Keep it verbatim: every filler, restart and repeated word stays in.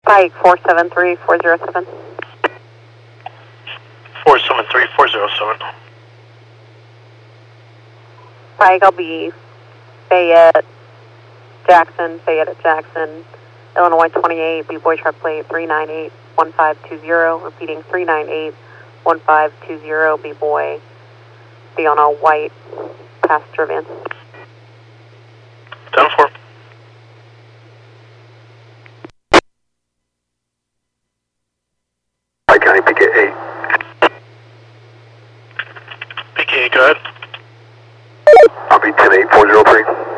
Pike four seven three four zero seven. four seven three four zero seven. Pike, I'll be Fayette, Jackson, Fayette at Jackson, Illinois twenty-eight, B-Boy truck plate three nine eight one five two zero, repeating three nine eight one five two zero, B-Boy, be on a white passenger van. ten four. Pike County, P K eight. P K eight, go ahead. I'll be ten eight four zero three.